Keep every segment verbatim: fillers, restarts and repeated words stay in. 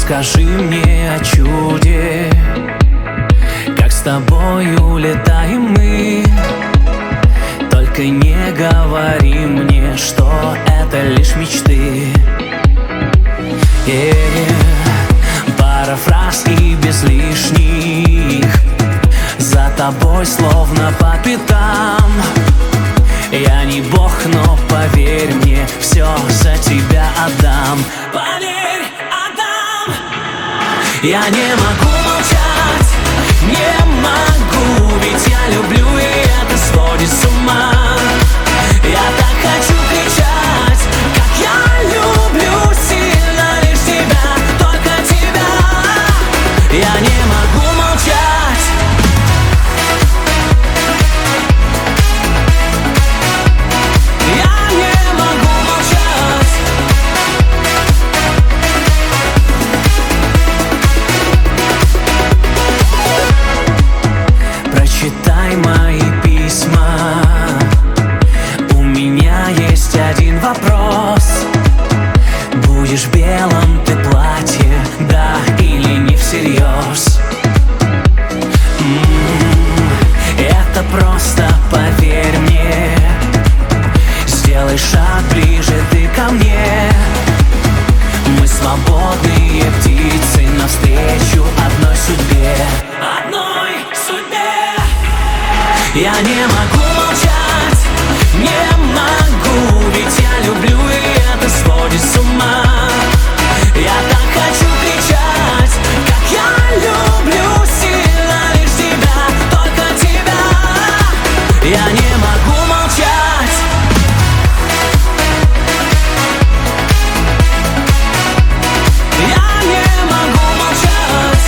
Расскажи мне о чуде, как с тобой улетаем мы. Только не говори мне, что это лишь мечты. Yeah. Пара фраз и без лишних, за тобой словно по пятам. Я не бог, но поверь мне, все за тебя отдам. Поверь, отдам. Я не могу молчать, не могу, ведь я люблю, и это сводит с ума. Я так хочу кричать, как я люблю сильно лишь тебя, только тебя. Я не могу молчать. Читай мои письма. У меня есть один вопрос. Будешь в белом ты платье, да или не всерьез? М-м-м, это просто поверь мне. Сделай шаг ближе ты ко мне. Мы свободные птицы навстречу одной судьбе. Одной судьбе. Я не могу молчать, не могу, ведь я люблю, и это сводит с ума. Я так хочу кричать, как я люблю сильно лишь тебя, только тебя. Я не могу молчать. Я не могу молчать.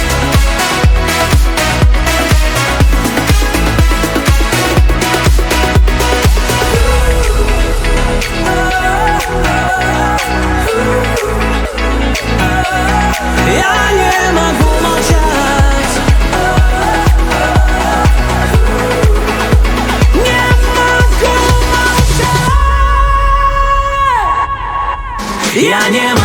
Я не могу молчать. Не могу молчать. Я не могу.